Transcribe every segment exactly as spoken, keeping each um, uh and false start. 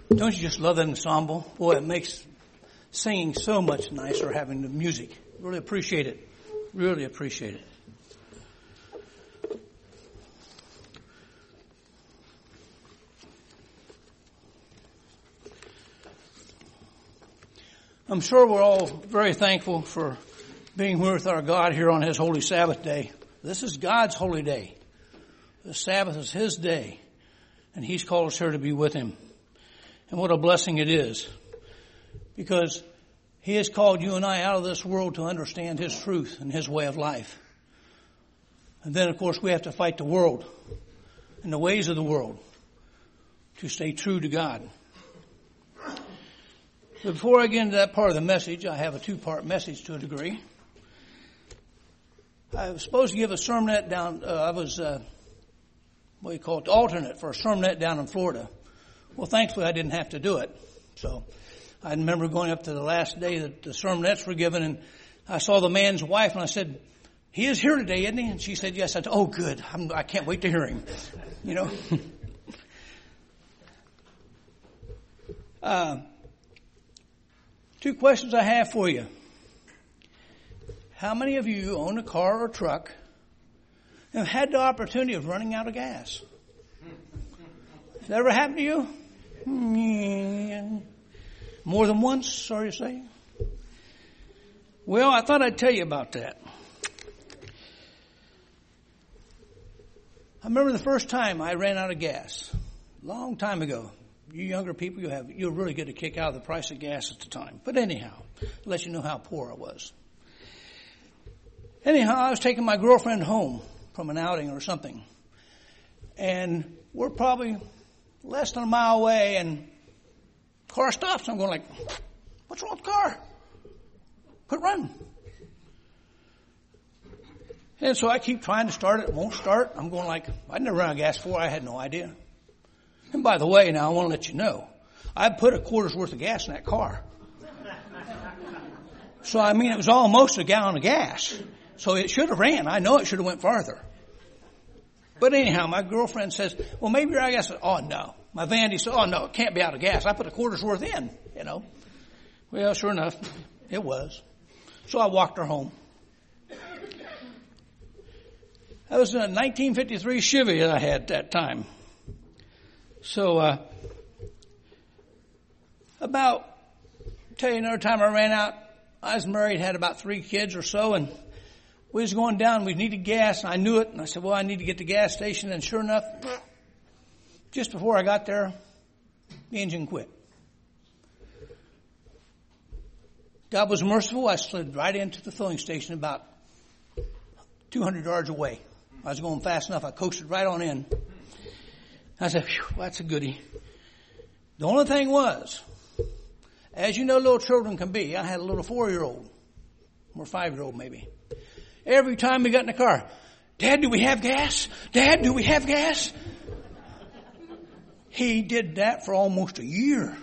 Don't you just love that ensemble? Boy, it makes singing so much nicer having the music. Really appreciate it. Really appreciate it. I'm sure we're all very thankful for being with our God here on His holy Sabbath day. This is God's holy day. The Sabbath is His day, and He's called us here to be with Him. And what a blessing it is, because He has called you and I out of this world to understand His truth and His way of life. And then, of course, we have to fight the world and the ways of the world to stay true to God. But before I get into that part of the message, I have a two-part message to a degree. I was supposed to give a sermonette down, uh, I was, uh, what do you call it, the alternate for a sermonette down in Florida. Well, thankfully I didn't have to do it. So I remember going up to the last day that the sermonettes were given, and I saw the man's wife, and I said, "He is here today, isn't he?" And she said, "Yes." I said, "Oh, good. I'm, I can't wait to hear him." You know. uh, two questions I have for you. How many of you own a car or truck and have had the opportunity of running out of gas? Has that ever happened to you? More than once, sorry to say. Well, I thought I'd tell you about that. I remember the first time I ran out of gas, a long time ago. You younger people, you have you'll really get a kick out of the price of gas at the time. But anyhow, to let you know how poor I was. Anyhow, I was taking my girlfriend home from an outing or something. And we're probably less than a mile away, and the car stops. I'm going like, "What's wrong with the car? Quit running." And so I keep trying to start it. It won't start. I'm going like, I'd never run out of gas before. I had no idea. And by the way, now I want to let you know, I put a quarter's worth of gas in that car. So, I mean, it was almost a gallon of gas. So it should have ran. I know it should have went farther. But anyhow, my girlfriend says, "Well, maybe you're out of gas." I said, "Oh, no." My vanity said, "Oh, no, it can't be out of gas. I put a quarter's worth in, you know." Well, sure enough, it was. So I walked her home. That was a nineteen fifty-three Chevy that I had at that time. So, uh, about, tell you another time I ran out, I was married, had about three kids or so, and we was going down, we needed gas, and I knew it, and I said, "Well, I need to get to the gas station," and sure enough, just before I got there, the engine quit. God was merciful. I slid right into the filling station about two hundred yards away. I was going fast enough, I coasted right on in. I said, "Phew, that's a goodie." The only thing was, as you know little children can be, I had a little four-year-old, or five-year-old maybe. Every time we got in the car, "Dad, do we have gas? Dad, do we have gas?" He did that for almost a year.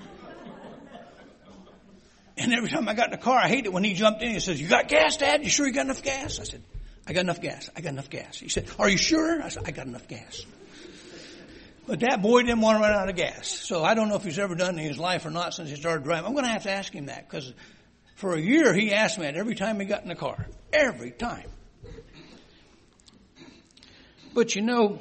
And every time I got in the car, I hated it when he jumped in. He says, "You got gas, Dad? You sure you got enough gas?" I said, "I got enough gas. I got enough gas." He said, "Are you sure?" I said, "I got enough gas." But that boy didn't want to run out of gas. So I don't know if he's ever done it in his life or not since he started driving. I'm going to have to ask him that, because for a year he asked me that every time he got in the car. Every time. But you know,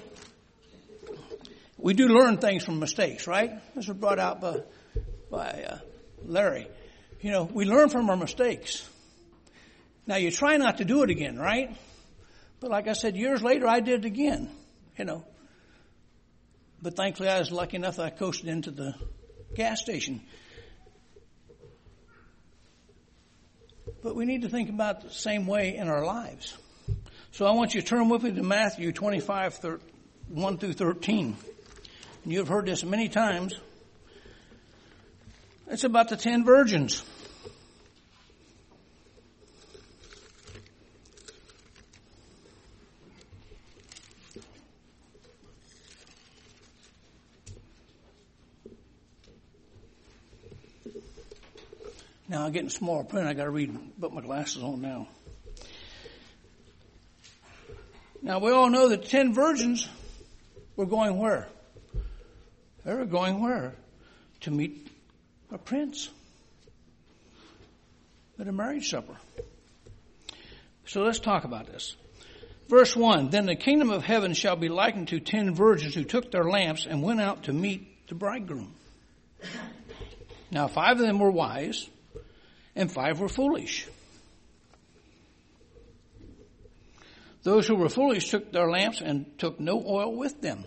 we do learn things from mistakes, right? This was brought out by, by uh, Larry. You know, we learn from our mistakes. Now, you try not to do it again, right? But like I said, years later, I did it again, you know. But thankfully, I was lucky enough that I coasted into the gas station. But we need to think about the same way in our lives. So I want you to turn with me to Matthew twenty-five, one through thirteen. And you've heard this many times. It's about the ten virgins. Now I'm getting small print. I got to read, put my glasses on now. Now we all know that ten virgins were going where? They were going where? to meet a prince at a marriage supper. So let's talk about this. Verse one, then the kingdom of heaven shall be likened to ten virgins who took their lamps and went out to meet the bridegroom. Now five of them were wise and five were foolish. Those who were foolish took their lamps and took no oil with them.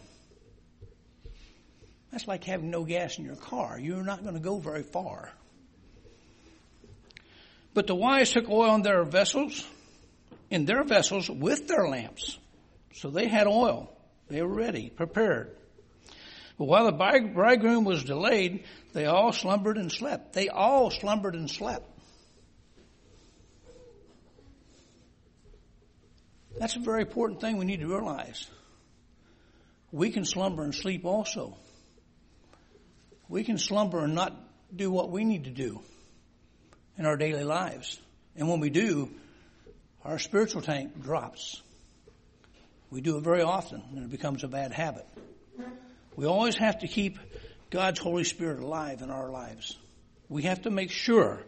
That's like having no gas in your car. You're not going to go very far. But the wise took oil in their vessels, in their vessels with their lamps. So they had oil. They were ready, prepared. But while the bridegroom was delayed, they all slumbered and slept. They all slumbered and slept. That's a very important thing we need to realize. We can slumber and sleep also. We can slumber and not do what we need to do in our daily lives. And when we do, our spiritual tank drops. We do it very often, and it becomes a bad habit. We always have to keep God's Holy Spirit alive in our lives. We have to make sure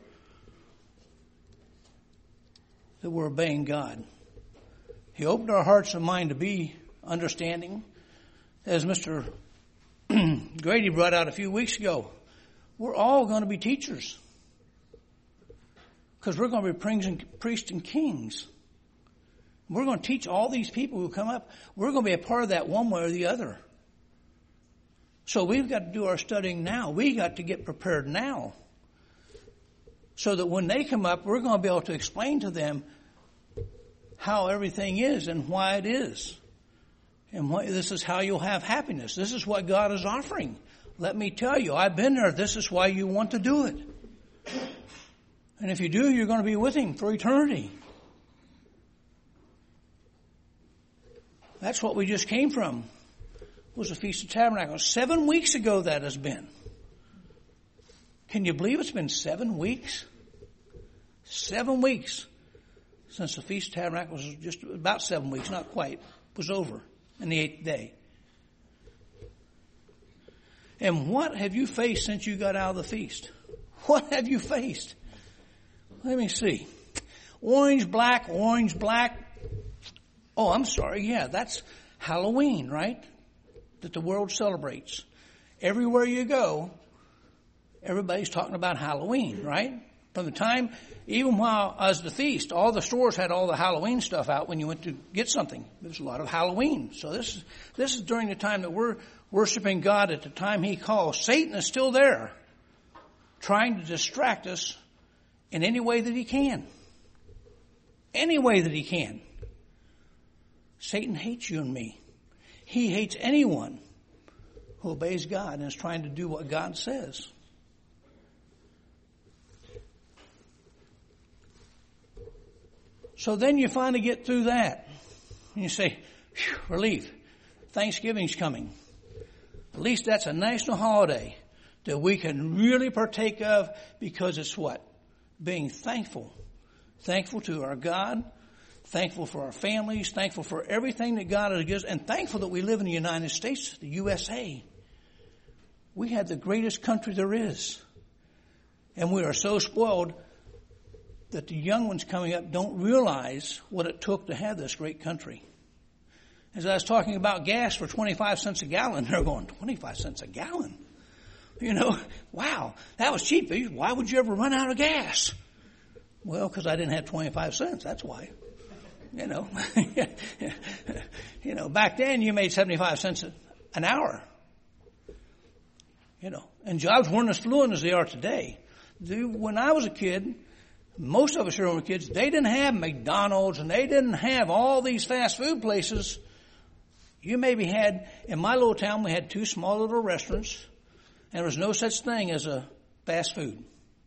that we're obeying God. He opened our hearts and mind to be understanding. As Mister Grady brought out a few weeks ago, we're all going to be teachers. Because we're going to be priests and kings. We're going to teach all these people who come up. We're going to be a part of that one way or the other. So we've got to do our studying now. We got to get prepared now. So that when they come up, we're going to be able to explain to them how everything is and why it is. And what, this is how you'll have happiness. This is what God is offering. Let me tell you, I've been there. This is why you want to do it. And if you do, you're going to be with Him for eternity. That's what we just came from. It was the Feast of Tabernacles. Seven weeks ago that has been. Can you believe it's been seven weeks? Seven weeks since the Feast of Tabernacles was just about seven weeks, not quite, was over in the eighth day. And what have you faced since you got out of the feast? What have you faced? Let me see. Orange, black, orange, black. Oh, I'm sorry. Yeah, that's Halloween, right? That the world celebrates. Everywhere you go, everybody's talking about Halloween, right? From the time, even while as the feast, all the stores had all the Halloween stuff out when you went to get something. There's a lot of Halloween. So this is, this is during the time that we're worshiping God at the time He calls. Satan is still there, trying to distract us in any way that he can. Any way that he can. Satan hates you and me. He hates anyone who obeys God and is trying to do what God says. So then you finally get through that. And you say, relief. Thanksgiving's coming. At least that's a national holiday that we can really partake of because it's what? Being thankful. Thankful to our God. Thankful for our families. Thankful for everything that God has given us. And thankful that we live in the United States, the U S A. We have the greatest country there is. And we are so spoiled that the young ones coming up don't realize what it took to have this great country. As I was talking about gas for twenty-five cents a gallon, they're going, twenty-five cents a gallon? You know, wow, that was cheap. Why would you ever run out of gas? Well, because I didn't have twenty-five cents, that's why. You know, you know, back then you made seventy-five cents an hour. You know, and jobs weren't as fluent as they are today. When I was a kid, most of us here were kids, they didn't have McDonald's and they didn't have all these fast food places. You maybe had, in my little town, we had two small little restaurants, and there was no such thing as a fast food.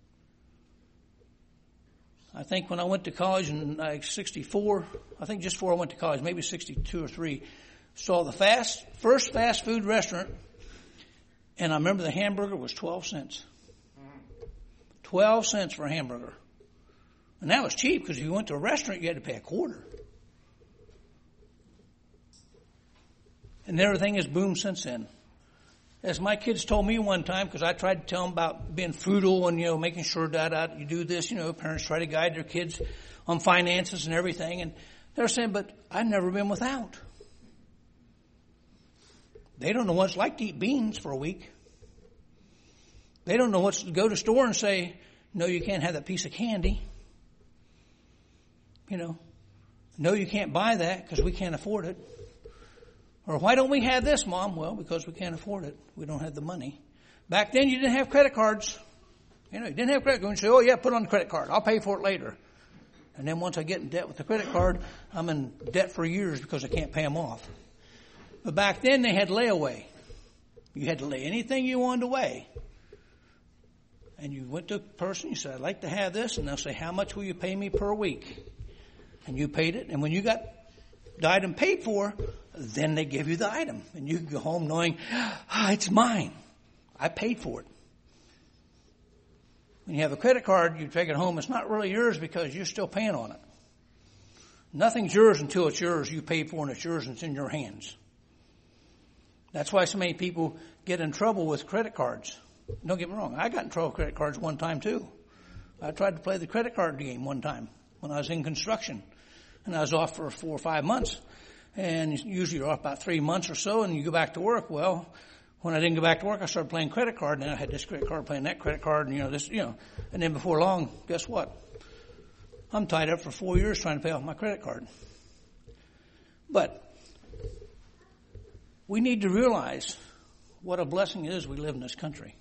I think when I went to college in like sixty-four, I think just before I went to college, maybe sixty-two or three, saw the fast first fast food restaurant, and I remember the hamburger was twelve cents. twelve cents for a hamburger. And that was cheap because if you went to a restaurant, you had to pay a quarter. And everything has boomed since then. as my kids told me one time, because I tried to tell them about being frugal and, you know, making sure that uh, you do this, you know, parents try to guide their kids on finances and everything. And they're saying, but I've never been without. They don't know what it's like to eat beans for a week. They don't know what's to go to the store and say, no, you can't have that piece of candy. You know, no, you can't buy that because we can't afford it. Or why don't we have this, Mom? Well, because we can't afford it. We don't have the money. Back then, you didn't have credit cards. You know, you didn't have credit cards. You say, oh, yeah, put it on the credit card. I'll pay for it later. And then once I get in debt with the credit card, I'm in debt for years because I can't pay them off. But back then, they had layaway. You had to lay anything you wanted away. And you went to a person, you said, I'd like to have this. And they'll say, how much will you pay me per week? And you paid it. And when you got the item paid for, then they give you the item. And you can go home knowing, ah, it's mine. I paid for it. When you have a credit card, you take it home. It's not really yours because you're still paying on it. Nothing's yours until it's yours. You paid for it and it's yours and it's in your hands. That's why so many people get in trouble with credit cards. Don't get me wrong. I got in trouble with credit cards one time too. I tried to play the credit card game one time when I was in construction. And I was off for four or five months. And usually you're off about three months or so and you go back to work. Well, when I didn't go back to work, I started playing credit card. And then I had this credit card, playing that credit card, and you know, this, you know. And then before long, guess what? I'm tied up for four years trying to pay off my credit card. But we need to realize what a blessing it is we live in this country.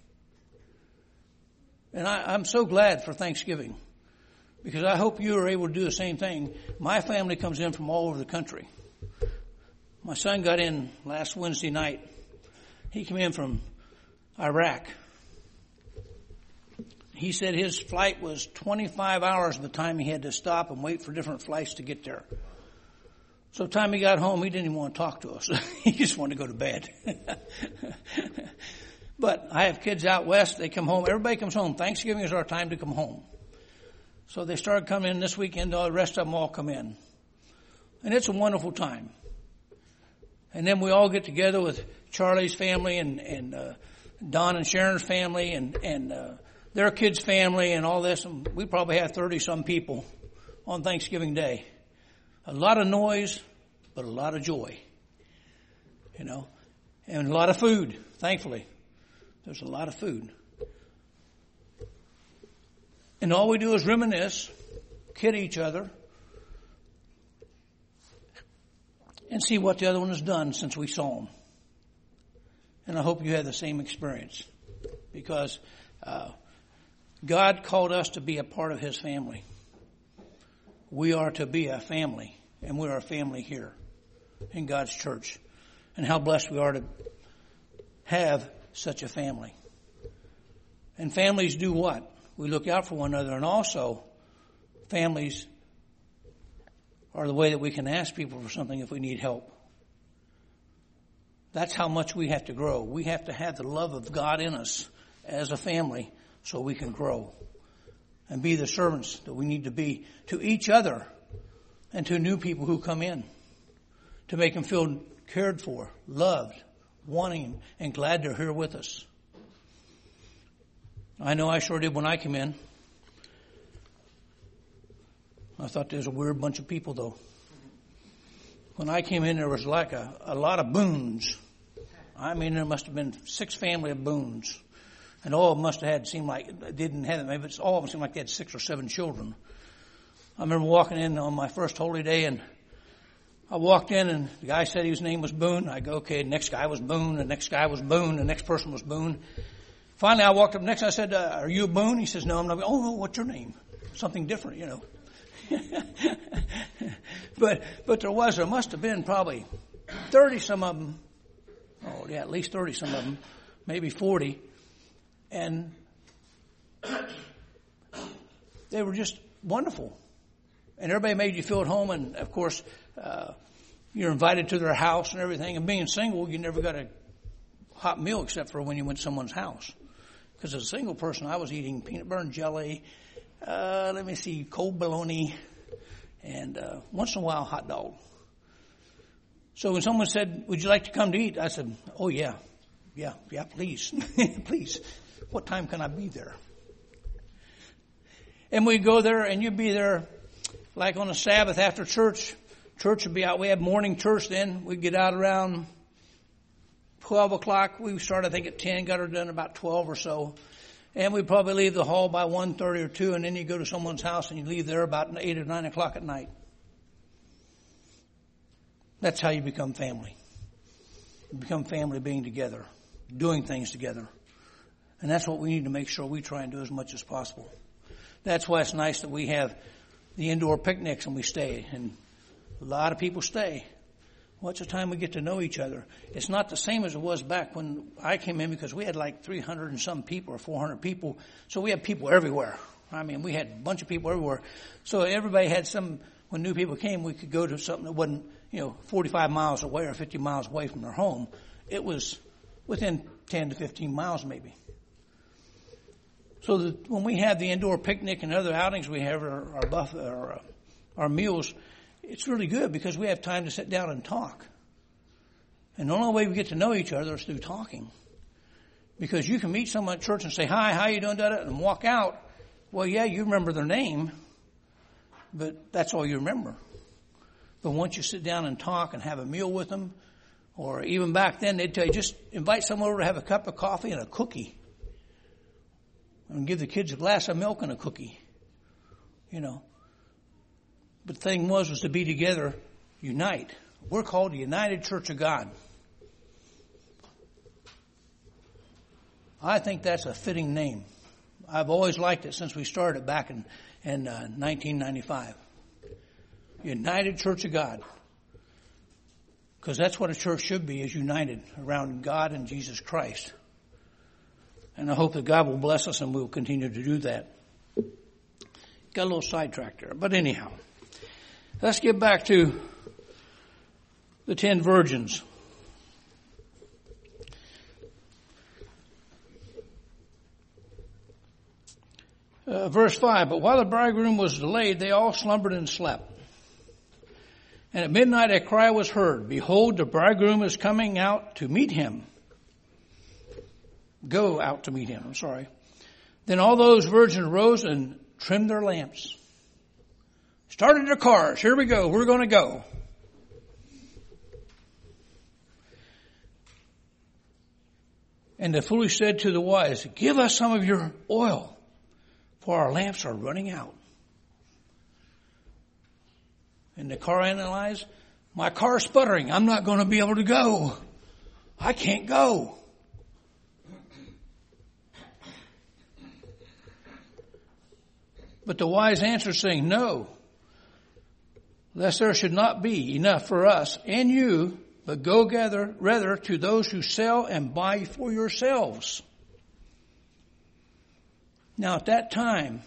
And I, I'm so glad for Thanksgiving because I hope you are able to do the same thing. My family comes in from all over the country. My son got in last Wednesday night. He came in from Iraq. He said his flight was twenty-five hours by the time he had to stop and wait for different flights to get there. So the time he got home, he didn't even want to talk to us. He just wanted to go to bed. But I have kids out west. They come home. Everybody comes home. Thanksgiving is our time to come home. So they started coming in this weekend. The rest of them all come in. And it's a wonderful time. And then we all get together with Charlie's family and, and uh, Don and Sharon's family and, and uh, their kids' family and all this. And we probably have thirty-some people on Thanksgiving Day. A lot of noise, but a lot of joy. You know, and a lot of food, thankfully. There's a lot of food. And all we do is reminisce, kid each other, and see what the other one has done since we saw them. And I hope you had the same experience. Because uh, God called us to be a part of His family. We are to be a family. And we are a family here in God's church. And how blessed we are to have such a family. And families do what? We look out for one another. And also, families are the way that we can ask people for something if we need help. That's how much we have to grow. We have to have the love of God in us as a family so we can grow and be the servants that we need to be to each other and to new people who come in, to make them feel cared for, loved, wanting, and glad they're here with us. I know I sure did when I came in. I thought there was a weird bunch of people, though. When I came in, there was like a, a lot of Boones. I mean, there must have been six family of Boones. And all of them must have had, seemed like, didn't have, maybe it's all of them seemed like they had six or seven children. I remember walking in on my first holy day, and I walked in, and the guy said his name was Boone. I go, okay, the next guy was Boone, the next guy was Boone, the next person was Boone. Finally, I walked up next, and I said, uh, are you a Boone? He says, no, I'm not. Oh, no, what's your name? Something different, you know. but but there was, there must have been probably thirty some of them. Oh, yeah, at least thirty some of them, maybe forty. And they were just wonderful. And everybody made you feel at home. And, of course, uh, you're invited to their house and everything. And being single, you never got a hot meal except for when you went to someone's house. Because as a single person, I was eating peanut butter and jelly, uh, let me see, cold bologna, and uh, once in a while, hot dog. So when someone said, would you like to come to eat? I said, oh, yeah. Yeah, yeah, please. Please. What time can I be there? And we go there, and you'd be there like on a Sabbath after church. Church would be out. We had morning church then. We'd get out around twelve o'clock. We started, I think, at ten, got her done about twelve or so. And we'd probably leave the hall by one thirty or two, and then you go to someone's house and you leave there about eight or nine o'clock at night. That's how you become family. You become family being together, doing things together. And that's what we need to make sure we try and do as much as possible. That's why it's nice that we have the indoor picnics and we stay. And a lot of people stay. Well, it's the time we get to know each other. It's not the same as it was back when I came in, because we had like three hundred and some people or four hundred people. So we had people everywhere. I mean, we had a bunch of people everywhere. So everybody had some, when new people came, we could go to something that wasn't, you know, forty-five miles away or fifty miles away from their home. It was within ten to fifteen miles maybe. So that when we have the indoor picnic and other outings we have, our, our buffet, our, uh, our meals, it's really good because we have time to sit down and talk. And the only way we get to know each other is through talking. Because you can meet someone at church and say, hi, how you doing, da, da, and walk out. Well, yeah, you remember their name, but that's all you remember. But once you sit down and talk and have a meal with them, or even back then, they'd tell you, just invite someone over to have a cup of coffee and a cookie. And give the kids a glass of milk and a cookie. You know. But the thing was, was to be together, unite. We're called the United Church of God. I think that's a fitting name. I've always liked it since we started back in, in uh, nineteen ninety-five. United Church of God. Because that's what a church should be, is united around God and Jesus Christ. And I hope that God will bless us and we'll continue to do that. Got a little sidetracked there. But anyhow, let's get back to the ten virgins. Uh, verse five, but while the bridegroom was delayed, they all slumbered and slept. And at midnight a cry was heard, behold, the bridegroom is coming out to meet him. Go out to meet him, I'm sorry. Then all those virgins rose and trimmed their lamps. Started their cars. Here we go. We're going to go. And the foolish said to the wise, give us some of your oil, for our lamps are running out. And the car analyzed, my car's sputtering. I'm not going to be able to go. I can't go. But the wise answered, saying, no, lest there should not be enough for us and you, but go gather rather to those who sell and buy for yourselves. Now at that time,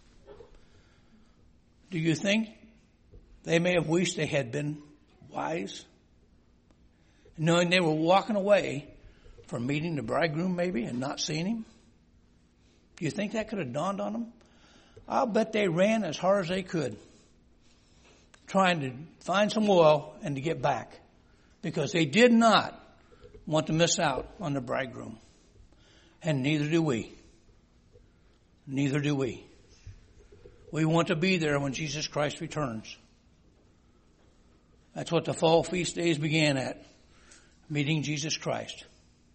do you think they may have wished they had been wise? Knowing they were walking away from meeting the bridegroom maybe and not seeing him? Do you think that could have dawned on them? I'll bet they ran as hard as they could, trying to find some oil and to get back, because they did not want to miss out on the bridegroom. And neither do we. Neither do we. We want to be there when Jesus Christ returns. That's what the fall feast days began at, meeting Jesus Christ.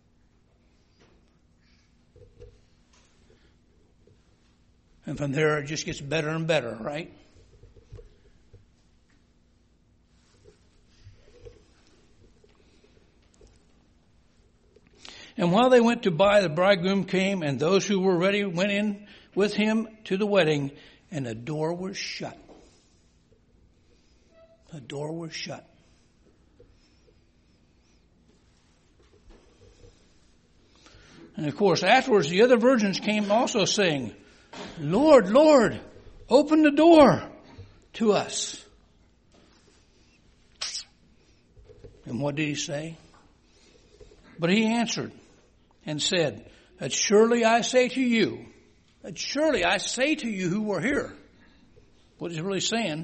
And from there, it just gets better and better, right? And while they went to buy, the bridegroom came, and those who were ready went in with him to the wedding, and the door was shut. The door was shut. And of course, afterwards, the other virgins came also saying, Lord, Lord, open the door to us. And what did he say? But he answered and said, that surely I say to you, that surely I say to you who were here. What he's really saying,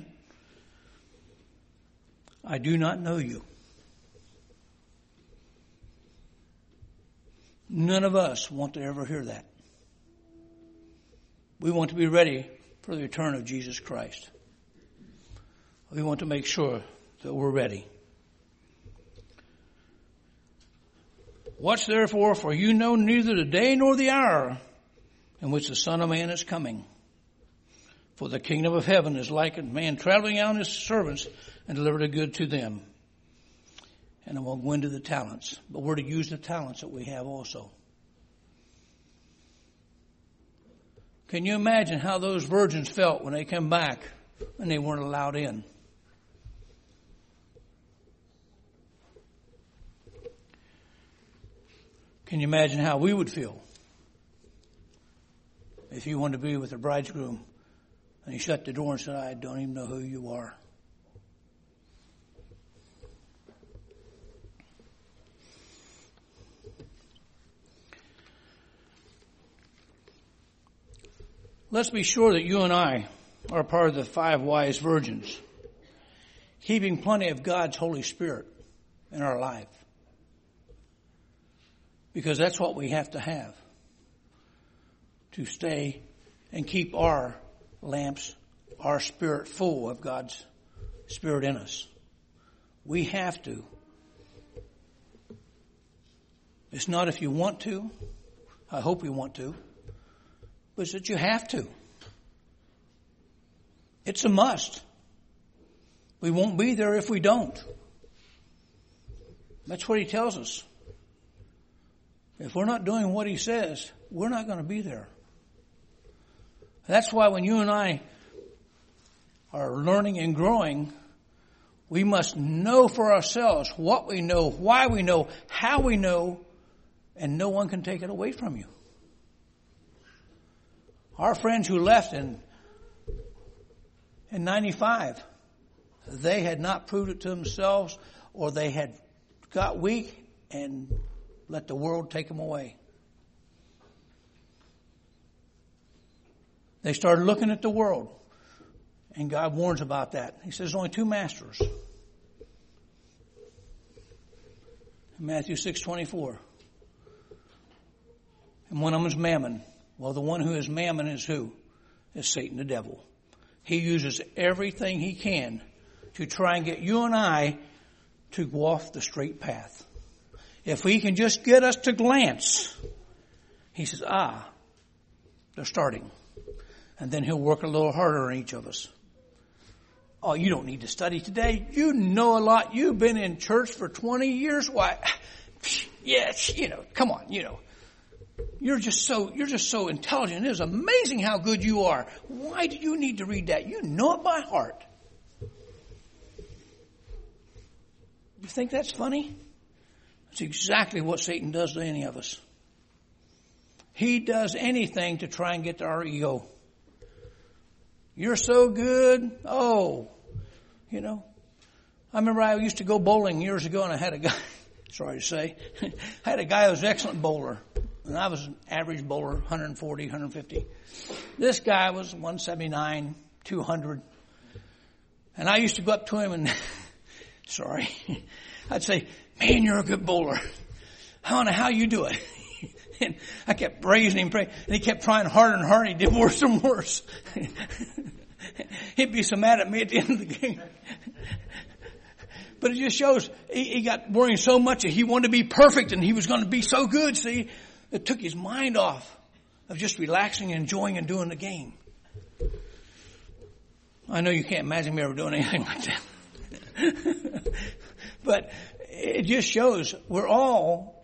I do not know you. None of us want to ever hear that. We want to be ready for the return of Jesus Christ. We want to make sure that we're ready. Watch therefore, for you know neither the day nor the hour in which the Son of Man is coming. For the kingdom of heaven is like a man traveling out his servants and deliver the good to them. And I won't go into the talents, but we're to use the talents that we have also. Can you imagine how those virgins felt when they came back and they weren't allowed in? Can you imagine how we would feel if you wanted to be with the bridegroom and he shut the door and said, I don't even know who you are? Let's be sure that you and I are part of the five wise virgins, keeping plenty of God's Holy Spirit in our life. Because that's what we have to have to stay and keep our lamps, our spirit full of God's Spirit in us. We have to. It's not if you want to. I hope you want to. But it's that you have to. It's a must. We won't be there if we don't. That's what he tells us. If we're not doing what he says, we're not going to be there. That's why when you and I are learning and growing, we must know for ourselves what we know, why we know, how we know, and no one can take it away from you. Our friends who left in in ninety-five, they had not proved it to themselves, or they had got weak and let the world take them away. They started looking at the world, and God warns about that. He says there's only two masters. In Matthew six twenty-four. And one of them is Mammon. Well, the one who is Mammon is who? Is Satan the devil. He uses everything he can to try and get you and I to go off the straight path. If he can just get us to glance, he says, ah, they're starting. And then he'll work a little harder on each of us. Oh, you don't need to study today. You know a lot. You've been in church for twenty years. Why? Yes, you know, come on, you know. You're just so, you're just so intelligent. It is amazing how good you are. Why do you need to read that? You know it by heart. You think that's funny? That's exactly what Satan does to any of us. He does anything to try and get to our ego. You're so good. Oh, you know. I remember I used to go bowling years ago, and I had a guy, sorry to say, I had a guy who was an excellent bowler. And I was an average bowler, one forty, one fifty. This guy was one seventy-nine, two hundred. And I used to go up to him and, sorry, I'd say, man, you're a good bowler. I don't know how you do it. And I kept praising him, praying, and he kept trying harder and harder. He did worse and worse. He'd be so mad at me at the end of the game. But it just shows he, he got worrying so much that he wanted to be perfect and he was going to be so good. See, it took his mind off of just relaxing and enjoying and doing the game. I know you can't imagine me ever doing anything like that. But it just shows we're all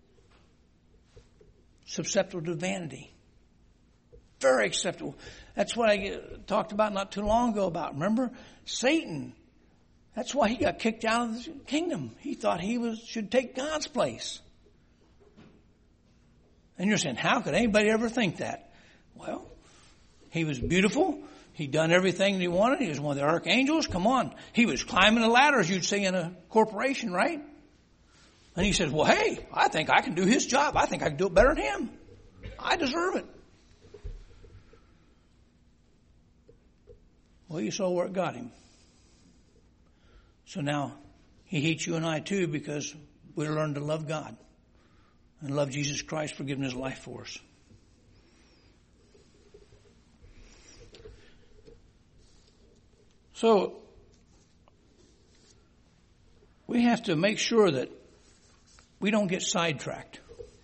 susceptible to vanity. Very acceptable. That's what I talked about not too long ago about. Remember? Satan. That's why he got kicked out of the kingdom. He thought he was should take God's place. And you're saying, how could anybody ever think that? Well, he was beautiful. He'd done everything that he wanted. He was one of the archangels. Come on. He was climbing the ladders, you'd say, in a corporation, right? And he says, well, hey, I think I can do his job. I think I can do it better than him. I deserve it. Well, you saw where it got him. So now he hates you and I too because we learned to love God. and love Jesus Christ for giving his life for us. So, we have to make sure that we don't get sidetracked.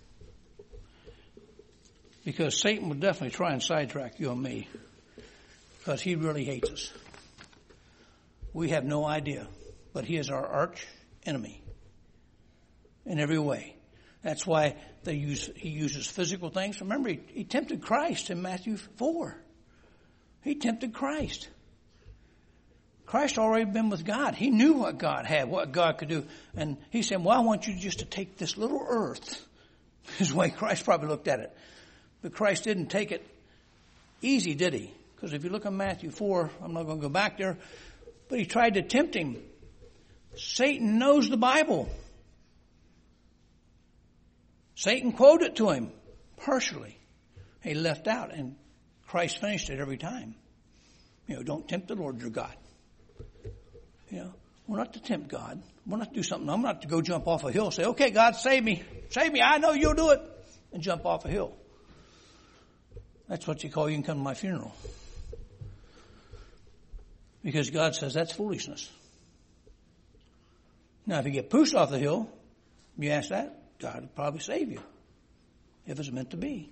Because Satan will definitely try and sidetrack you and me. Because he really hates us. We have no idea. But he is our arch enemy. In every way. That's why they use, he uses physical things. Remember, he, he tempted Christ in Matthew four. He tempted Christ. Christ already been with God. He knew what God had, what God could do. And he said, well, I want you just to take this little earth. His way Christ probably looked at it. But Christ didn't take it easy, did he? Because if you look at Matthew four, I'm not going to go back there, but he tried to tempt him. Satan knows the Bible. Satan quoted to him partially. He left out, and Christ finished it every time. You know, don't tempt the Lord your God. You know, we're not to tempt God. We're not to do something. I'm not to go jump off a hill and say, okay, God, save me. Save me. I know you'll do it. And jump off a hill. That's what you call you can come to my funeral. Because God says that's foolishness. Now, if you get pushed off the hill, you ask that, God will probably save you. If it's meant to be.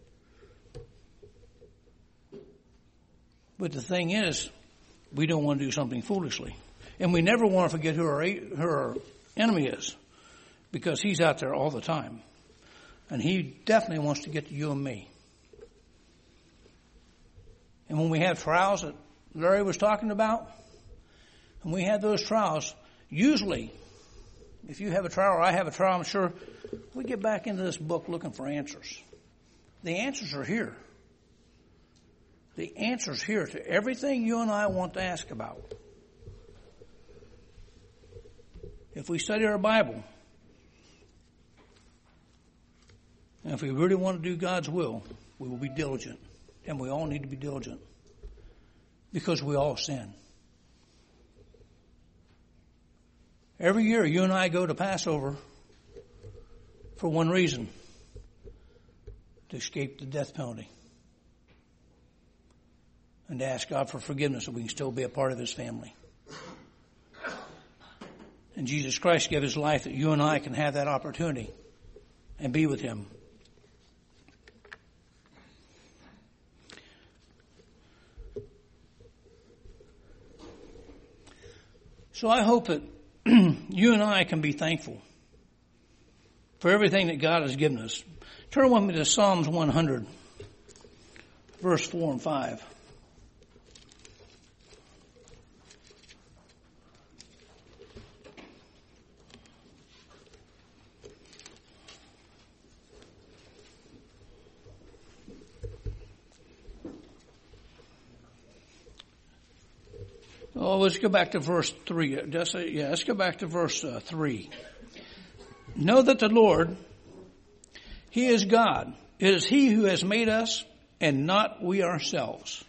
But the thing is, we don't want to do something foolishly. And we never want to forget who our, who our enemy is. Because he's out there all the time. And he definitely wants to get to you and me. And when we have trials that Larry was talking about, and we have those trials, usually, if you have a trial or I have a trial, I'm sure we get back into this book looking for answers. The answers are here. The answers here to everything you and I want to ask about. If we study our Bible, and if we really want to do God's will, we will be diligent. And we all need to be diligent. Because we all sin. Every year you and I go to Passover for one reason. To escape the death penalty. And to ask God for forgiveness so we can still be a part of his family. And Jesus Christ gave his life that you and I can have that opportunity and be with him. So I hope that you and I can be thankful for everything that God has given us. Turn with me to Psalms one hundred, verse four and five. Oh, let's go back to verse three. Just, yeah, let's go back to verse uh, three. Know that the Lord, he is God. It is he who has made us and not we ourselves.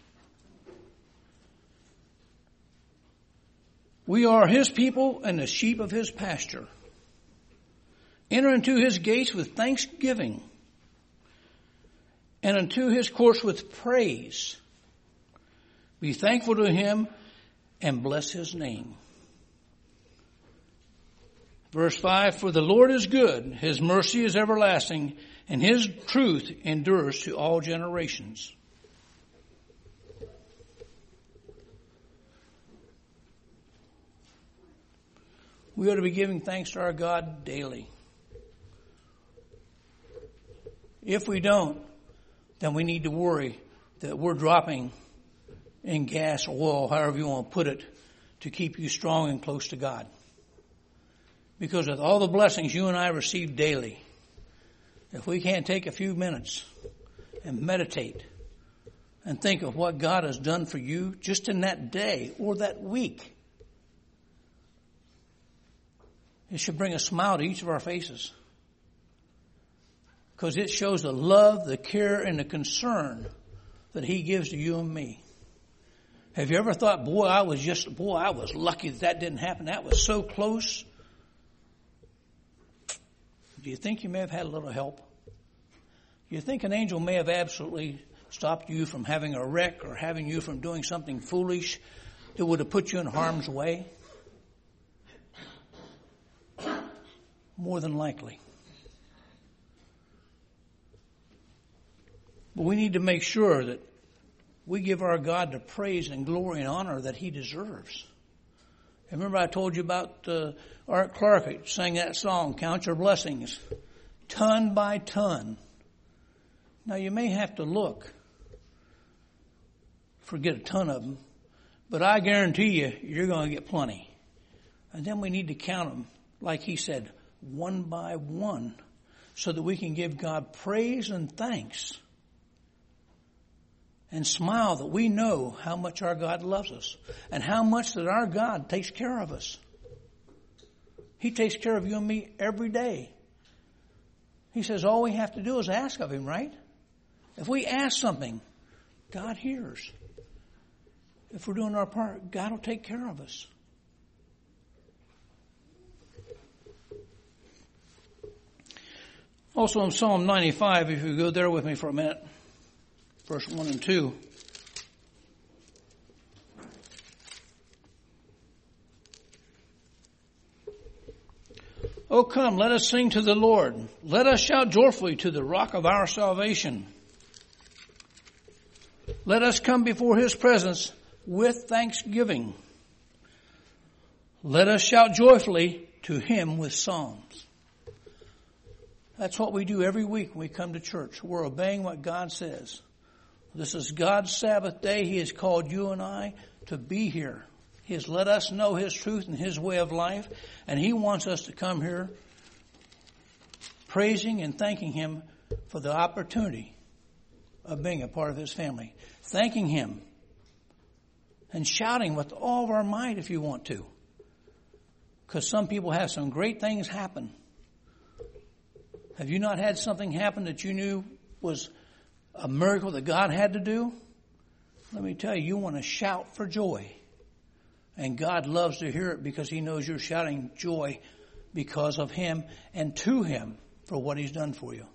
We are his people and the sheep of his pasture. Enter into his gates with thanksgiving and into his courts with praise. Be thankful to him and bless his name. Verse five, for the Lord is good, his mercy is everlasting, and his truth endures to all generations. We ought to be giving thanks to our God daily. If we don't, then we need to worry that we're dropping in gas, oil, however you want to put it, to keep you strong and close to God. Because with all the blessings you and I receive daily, if we can't take a few minutes and meditate and think of what God has done for you just in that day or that week, it should bring a smile to each of our faces. Because it shows the love, the care, and the concern that he gives to you and me. Have you ever thought, boy, I was just, boy, I was lucky that that didn't happen. That was so close. do you think you may have had a little help? You think an angel may have absolutely stopped you from having a wreck or having you from doing something foolish that would have put you in harm's way? More than likely. But we need to make sure that we give our God the praise and glory and honor that He deserves. Remember I told you about uh, Art Clark sang that song, Count Your Blessings, ton by ton. Now you may have to look, forget a ton of them, but I guarantee you, you're going to get plenty. And then we need to count them, like he said, one by one, so that we can give God praise and thanks and smile that we know how much our God loves us and how much that our God takes care of us. He takes care of you and me every day. He says all we have to do is ask of Him, right? If we ask something, God hears. If we're doing our part, God will take care of us. Also in Psalm ninety-five, if you go there with me for a minute, verse one and two. Oh, come, let us sing to the Lord. Let us shout joyfully to the rock of our salvation. Let us come before His presence with thanksgiving. Let us shout joyfully to Him with psalms. That's what we do every week when we come to church. We're obeying what God says. This is God's Sabbath day. He has called you and I to be here. He has let us know His truth and His way of life. And He wants us to come here praising and thanking Him for the opportunity of being a part of His family. Thanking Him and shouting with all of our might if you want to. Because some people have some great things happen. Have you not had something happen that you knew was a miracle that God had to do? Let me tell you, you want to shout for joy. And God loves to hear it because He knows you're shouting joy because of Him and to Him for what He's done for you.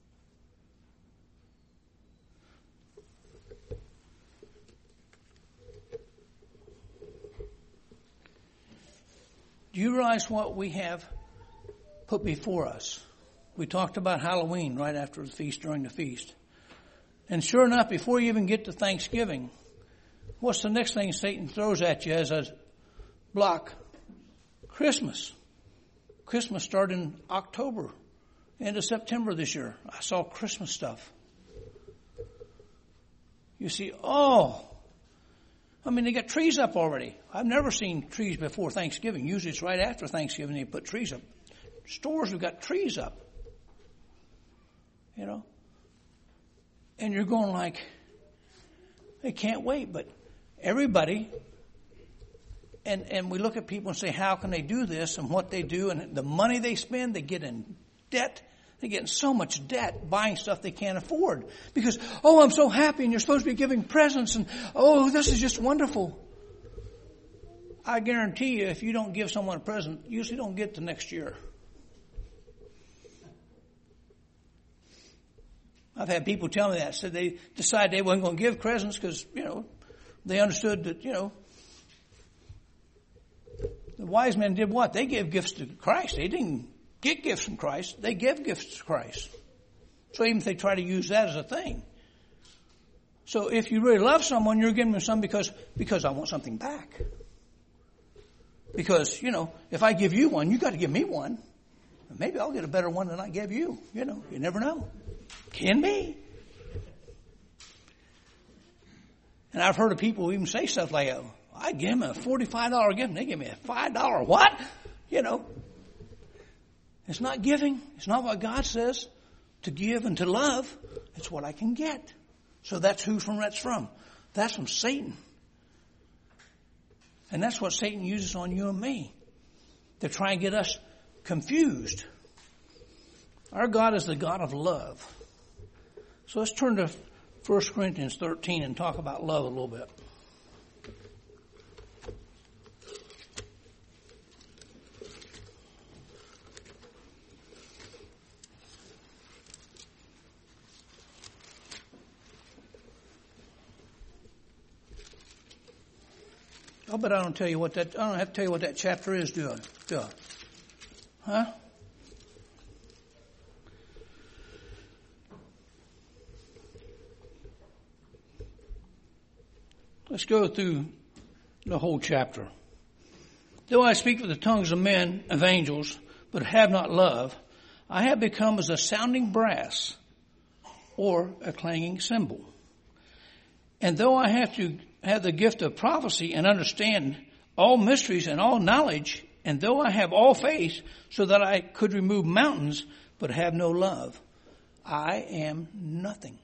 Do you realize what we have put before us? We talked about Halloween right after the feast, during the feast. And sure enough, before you even get to Thanksgiving, what's the next thing Satan throws at you as a block? Christmas. Christmas started in October, end of September this year. I saw Christmas stuff. You see, oh, I mean, they got trees up already. I've never seen trees before Thanksgiving. Usually it's right after Thanksgiving they put trees up. Stores have got trees up. You know? And you're going like, they can't wait. But everybody, and, and we look at people and say, how can they do this and what they do and the money they spend, they get in debt. They get in so much debt buying stuff they can't afford. Because, oh, I'm so happy and you're supposed to be giving presents and, oh, this is just wonderful. I guarantee you, if you don't give someone a present, you usually don't get to next year. I've had people tell me that. Said they decided they weren't going to give presents because, you know, they understood that, you know, the wise men did what? They gave gifts to Christ. They didn't get gifts from Christ. They give gifts to Christ. So even if they try to use that as a thing. So if you really love someone, you're giving them something because, because I want something back. Because, you know, if I give you one, you got to give me one. Maybe I'll get a better one than I gave you. You know, you never know. Can be. And I've heard of people even say stuff like, oh, I give them a forty-five dollars gift and they give me a five dollars what? You know. It's not giving. It's not what God says to give and to love. It's what I can get. So that's who from that's from. That's from Satan. And that's what Satan uses on you and me. To try and get us confused. Our God is the God of love. So let's turn to First Corinthians thirteen and talk about love a little bit. I bet I don't tell you what that, I don't have to tell you what that chapter is, do I? Do I? Huh? Let's go through the whole chapter. Though I speak with the tongues of men, of angels, but have not love, I have become as a sounding brass or a clanging cymbal. And though I have to have the gift of prophecy and understand all mysteries and all knowledge, and though I have all faith so that I could remove mountains, but have no love, I am nothing.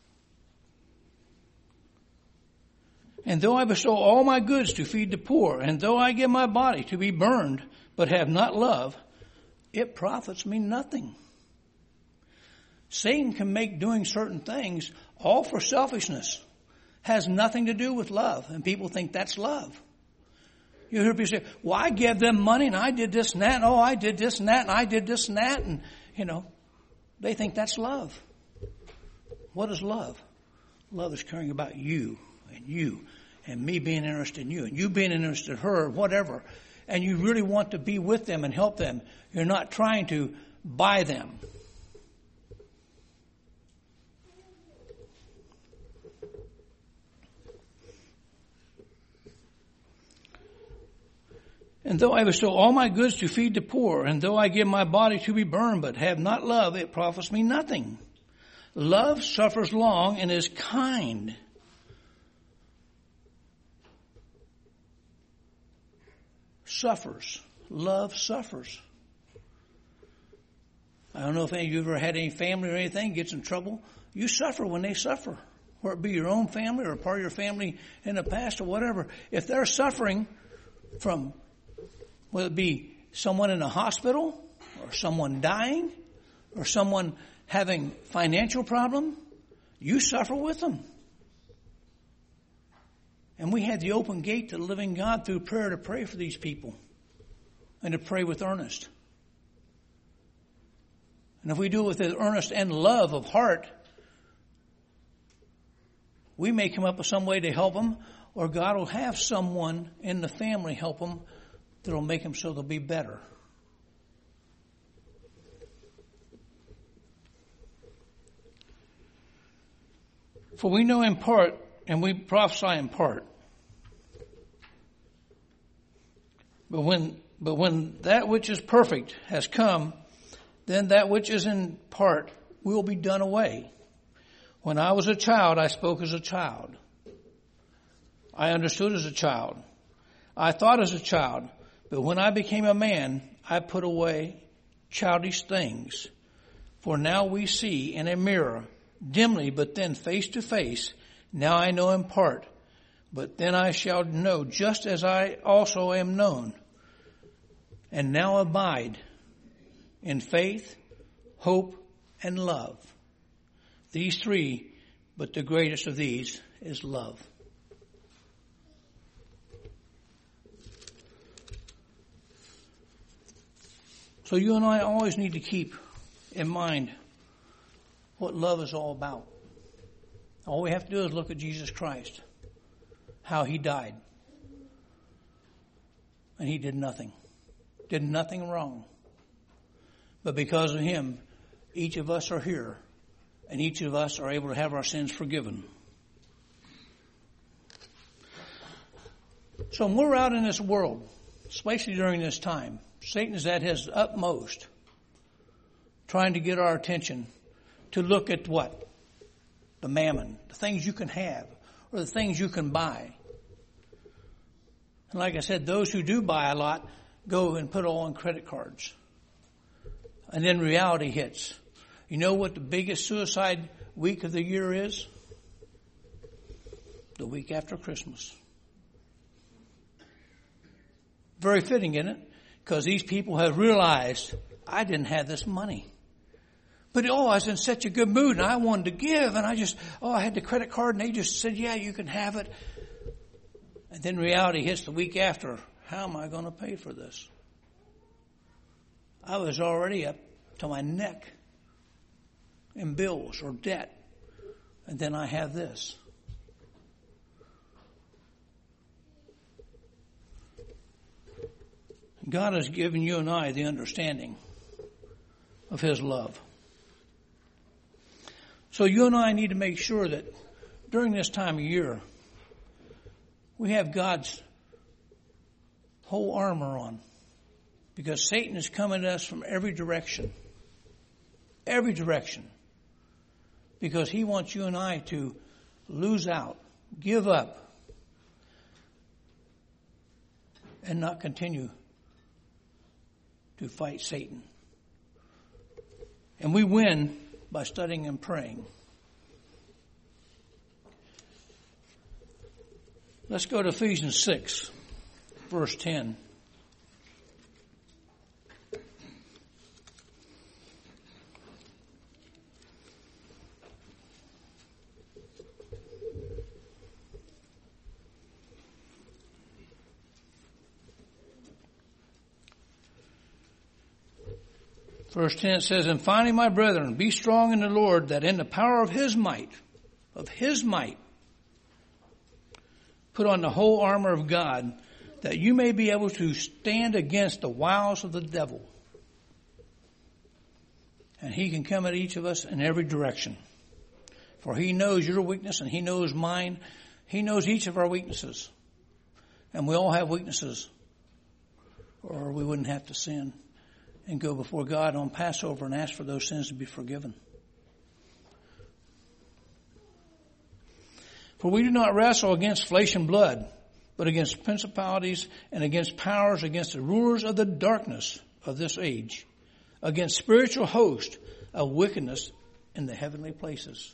And though I bestow all my goods to feed the poor, and though I give my body to be burned, but have not love, it profits me nothing. Satan can make doing certain things all for selfishness. Has nothing to do with love. And people think that's love. You hear people say, well, I gave them money and I did this and that. And oh, I did this and that and I did this and that. And, you know, they think that's love. What is love? Love is caring about you and you and me being interested in you and you being interested in her or whatever. And you really want to be with them and help them. You're not trying to buy them. And though I bestow all my goods to feed the poor, and though I give my body to be burned, but have not love, it profits me nothing. Love suffers long and is kind. Suffers. Love suffers. I don't know if any of you ever had any family or anything gets in trouble. You suffer when they suffer. Whether it be your own family or a part of your family in the past or whatever. If they're suffering from, whether it be someone in a hospital or someone dying or someone having financial problem, you suffer with them. And we had the open gate to the living God through prayer to pray for these people and to pray with earnest. And if we do it with the earnest and love of heart, we may come up with some way to help them, or God will have someone in the family help them that will make them so they'll be better. For we know in part, and we prophesy in part. But when, but when that which is perfect has come, then that which is in part will be done away. When I was a child, I spoke as a child. I understood as a child. I thought as a child. But when I became a man, I put away childish things. For now we see in a mirror, dimly, but then face to face. Now I know in part, but then I shall know just as I also am known. And now abide in faith, hope, and love. These three, but the greatest of these is love. So you and I always need to keep in mind what love is all about. All we have to do is look at Jesus Christ, how he died. And he did nothing. Did nothing wrong. But because of him, each of us are here, and each of us are able to have our sins forgiven. So when we're out in this world, especially during this time, Satan is at his utmost trying to get our attention to look at what? The mammon, the things you can have, or the things you can buy. And like I said, those who do buy a lot go and put it all on credit cards. And then reality hits. You know what the biggest suicide week of the year is? The week after Christmas. Very fitting, isn't it? Because these people have realized, I didn't have this money. But oh, I was in such a good mood and I wanted to give and I just, oh, I had the credit card and they just said, yeah, you can have it. And then reality hits the week after. How am I going to pay for this? I was already up to my neck in bills or debt. And then I have this. God has given you and I the understanding of His love. So you and I need to make sure that during this time of year, we have God's whole armor on. Because Satan is coming at us from every direction. Every direction. Because he wants you and I to lose out, give up, and not continue to fight Satan. And we win by studying and praying. Let's go to Ephesians six, verse ten. Verse ten says, "And finally, my brethren, be strong in the Lord, that in the power of His might, of His might, put on the whole armor of God, that you may be able to stand against the wiles of the devil." And he can come at each of us in every direction. For he knows your weakness and he knows mine. He knows each of our weaknesses. And we all have weaknesses, or we wouldn't have to sin and go before God on Passover and ask for those sins to be forgiven. For we do not wrestle against flesh and blood, but against principalities and against powers, against the rulers of the darkness of this age, against spiritual hosts of wickedness in the heavenly places.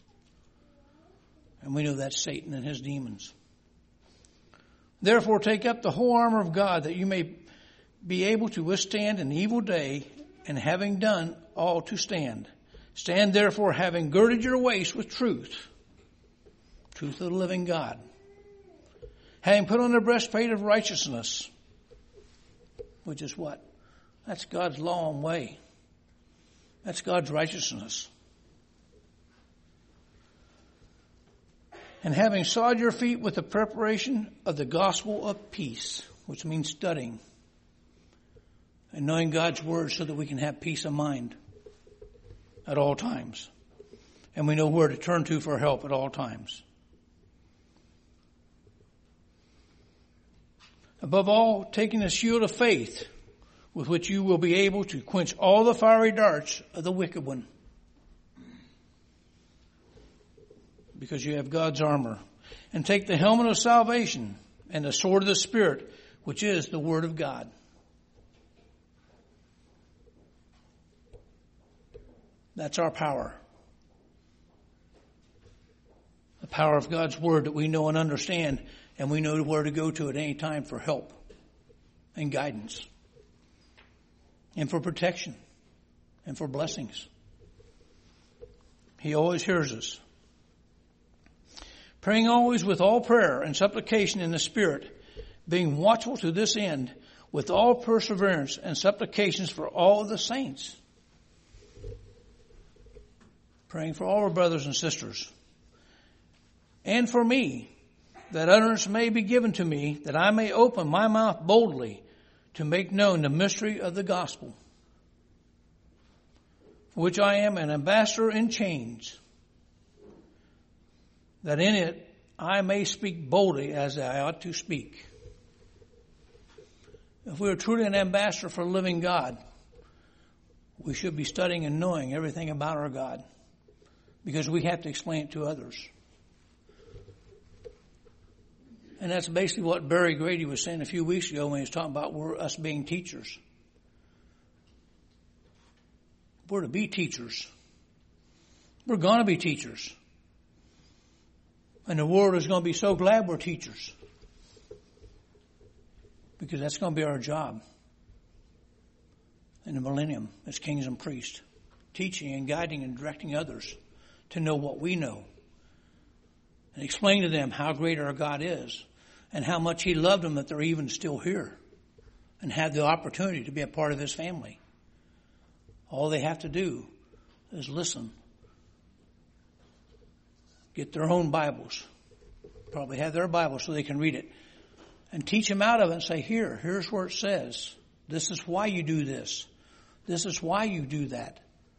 And we know that's Satan and his demons. Therefore take up the whole armor of God, that you may be able to withstand an evil day, and having done all to stand. Stand therefore, having girded your waist with truth, truth of the living God. Having put on the breastplate of righteousness, which is what? That's God's law and way. That's God's righteousness. And having sawed your feet with the preparation of the gospel of peace, which means studying and knowing God's word so that we can have peace of mind at all times. And we know where to turn to for help at all times. Above all, taking the shield of faith, with which you will be able to quench all the fiery darts of the wicked one. Because you have God's armor. And take the helmet of salvation and the sword of the Spirit, which is the word of God. That's our power. The power of God's word that we know and understand, and we know where to go to at any time for help and guidance and for protection and for blessings. He always hears us. Praying always with all prayer and supplication in the Spirit, being watchful to this end with all perseverance and supplications for all the saints. Praying for all our brothers and sisters. And for me, that utterance may be given to me, that I may open my mouth boldly to make known the mystery of the gospel, for which I am an ambassador in chains, that in it I may speak boldly as I ought to speak. If we are truly an ambassador for the living God, we should be studying and knowing everything about our God, because we have to explain it to others. And that's basically what Barry Grady was saying a few weeks ago when he was talking about we're us being teachers. We're to be teachers. We're going to be teachers. And the world is going to be so glad we're teachers. Because that's going to be our job in the millennium as kings and priests. Teaching and guiding and directing others to know what we know. And explain to them how great our God is. And how much He loved them that they're even still here. And have the opportunity to be a part of His family. All they have to do is listen. Get their own Bibles. Probably have their Bible so they can read it. And teach them out of it and say, here, here's where it says. This is why you do this. This is why you do that.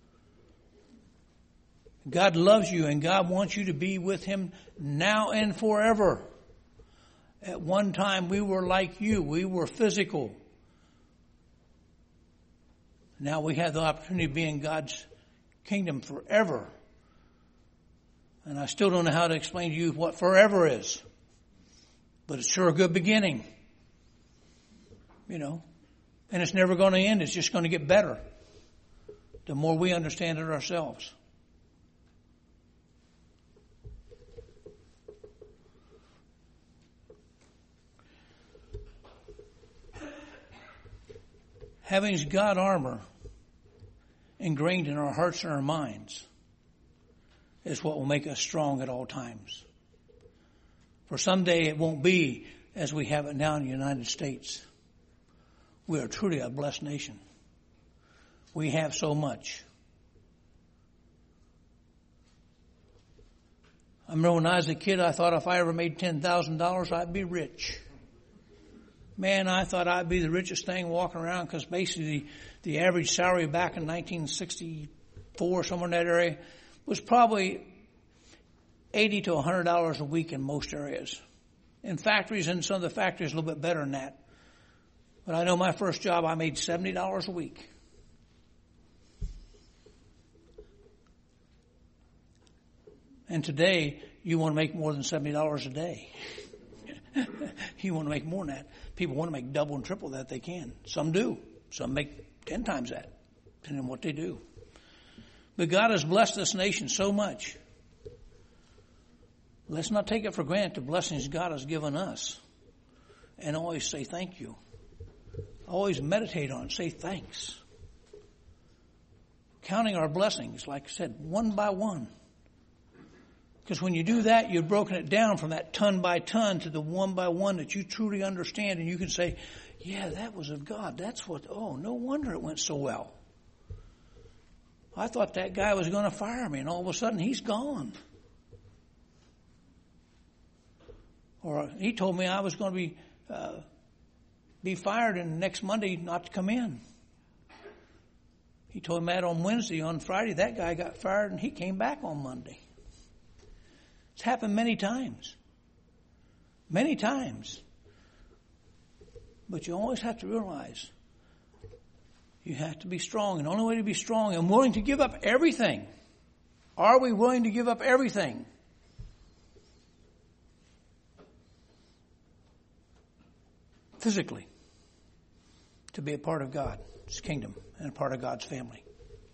God loves you and God wants you to be with Him now and forever. At one time we were like you. We were physical. Now we have the opportunity to be in God's kingdom forever. And I still don't know how to explain to you what forever is. But it's sure a good beginning. You know. And it's never going to end. It's just going to get better. The more we understand it ourselves. Having God armor ingrained in our hearts and our minds is what will make us strong at all times. For someday it won't be as we have it now in the United States. We are truly a blessed nation. We have so much. I remember when I was a kid, I thought if I ever made ten thousand dollars, I'd be rich. Man, I thought I'd be the richest thing walking around because basically the, the average salary back in nineteen sixty-four, somewhere in that area, was probably eighty to one hundred dollars a week in most areas. In factories, and some of the factories a little bit better than that. But I know my first job, I made seventy dollars a week. And today, you want to make more than seventy dollars a day. You want to make more than that. People want to make double and triple that they can. Some do. Some make ten times that, depending on what they do. But God has blessed this nation so much. Let's not take it for granted the blessings God has given us. And always say thank you. Always meditate on it. Say thanks. Counting our blessings, like I said, one by one. Because when you do that, you've broken it down from that ton by ton to the one by one that you truly understand. And you can say, yeah, that was of God. That's what, oh, no wonder it went so well. I thought that guy was going to fire me, and all of a sudden he's gone. Or he told me I was going to be uh, be fired and next Monday not to come in. He told me that on Wednesday. On Friday, that guy got fired and he came back on Monday. It's happened many times. Many times. But you always have to realize you have to be strong. And the only way to be strong and willing to give up everything. Are we willing to give up everything? Physically. To be a part of God's kingdom and a part of God's family.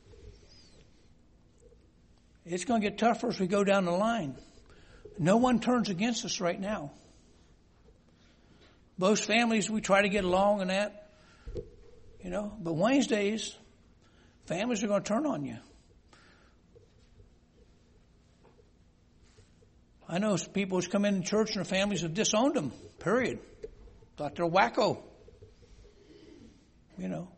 It's going to get tougher as we go down the line. No one turns against us right now. Most families, we try to get along and that. You know, but Wednesdays, families are going to turn on you. I know people who's come in church and their families have disowned them, period. Thought they're wacko. You know.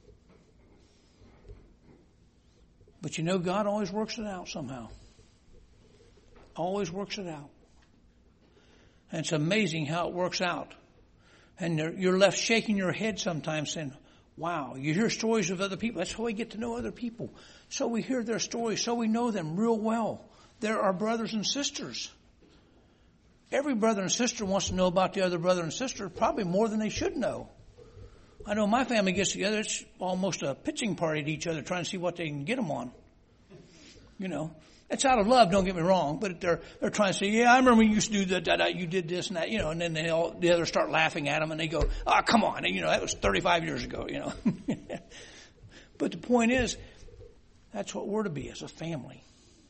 But you know, God always works it out somehow. Always works it out. And it's amazing how it works out. And you're left shaking your head sometimes saying, wow, you hear stories of other people. That's how we get to know other people. So we hear their stories, so we know them real well. They're our brothers and sisters. Every brother and sister wants to know about the other brother and sister, probably more than they should know. I know my family gets together, it's almost a pitching party to each other, trying to see what they can get them on. You know, it's out of love, don't get me wrong, but they're they're trying to say, yeah, I remember you used to do that, that, that you did this and that, you know, and then they all, the others start laughing at them and they go, oh, come on, and, you know, that was thirty-five years ago, you know. But the point is, that's what we're to be as a family.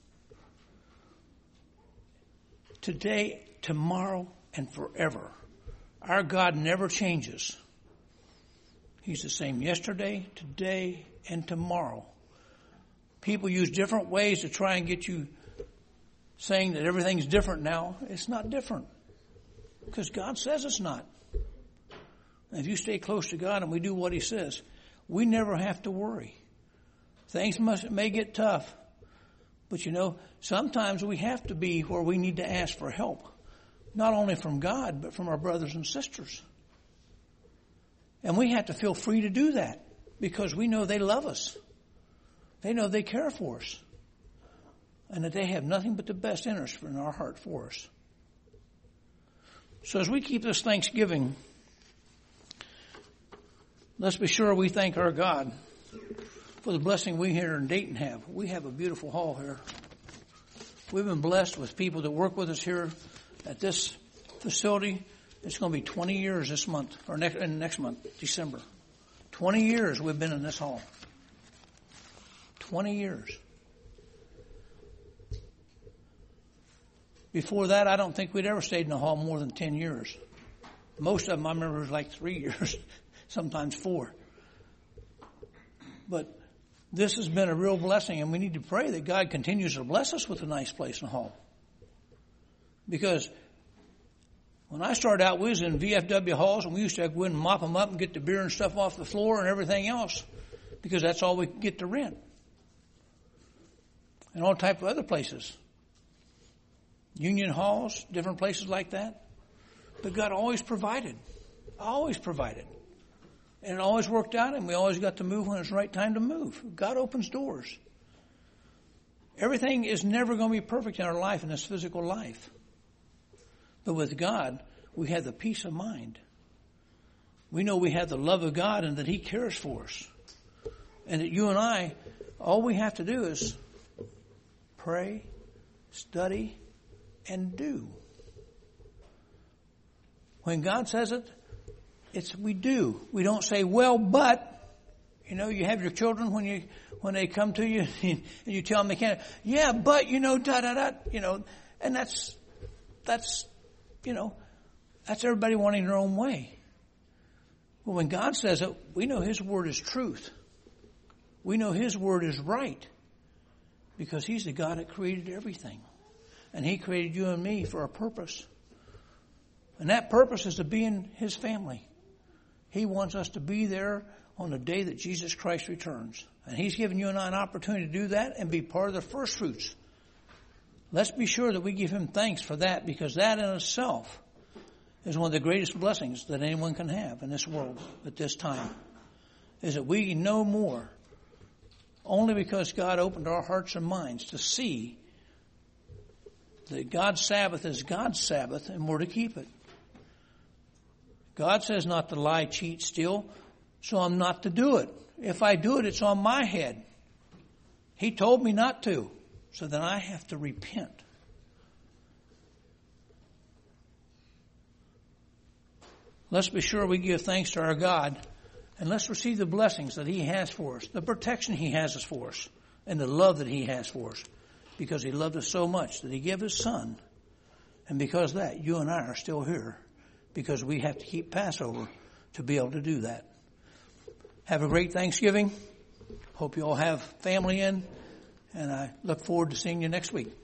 Today, tomorrow, and forever. Our God never changes. He's the same yesterday, today, and tomorrow. People use different ways to try and get you saying that everything's different now. It's not different. Because God says it's not. And if you stay close to God and we do what He says, we never have to worry. Things must, may get tough. But you know, sometimes we have to be where we need to ask for help. Not only from God, but from our brothers and sisters. And we have to feel free to do that because we know they love us. They know they care for us. And that they have nothing but the best interest in our heart for us. So as we keep this Thanksgiving, let's be sure we thank our God for the blessing we here in Dayton have. We have a beautiful hall here. We've been blessed with people that work with us here at this facility. It's going to be twenty years this month, or next, next month, December. twenty years we've been in this hall. twenty years. Before that, I don't think we'd ever stayed in the hall more than ten years. Most of them, I remember, was like three years, sometimes four. But this has been a real blessing, and we need to pray that God continues to bless us with a nice place in the hall. Because when I started out, we was in V F W halls, and we used to go in and mop them up and get the beer and stuff off the floor and everything else, because that's all we could get to rent. And all type of other places. Union halls, different places like that. But God always provided. Always provided. And it always worked out, and we always got to move when it's the right time to move. God opens doors. Everything is never going to be perfect in our life, in this physical life. But with God, we have the peace of mind. We know we have the love of God and that He cares for us. And that you and I, all we have to do is pray, study, and do. When God says it, it's we do. We don't say, well, but, you know, you have your children when you when they come to you and you tell them they can't. Yeah, but, you know, da da da, you know, and that's that's you know, that's everybody wanting their own way. But when God says it, we know His word is truth. We know His word is right. Because He's the God that created everything. And He created you and me for a purpose. And that purpose is to be in His family. He wants us to be there on the day that Jesus Christ returns. And He's given you and I an opportunity to do that and be part of the first fruits. Let's be sure that we give Him thanks for that, because that in itself is one of the greatest blessings that anyone can have in this world at this time. Is that we know more only because God opened our hearts and minds to see that God's Sabbath is God's Sabbath and we're to keep it. God says not to lie, cheat, steal, so I'm not to do it. If I do it, it's on my head. He told me not to, so then I have to repent. Let's be sure we give thanks to our God, and let's receive the blessings that He has for us, the protection He has for us, and the love that He has for us, because He loved us so much that He gave His Son. And because of that, you and I are still here, because we have to keep Passover to be able to do that. Have a great Thanksgiving. Hope you all have family in, and I look forward to seeing you next week.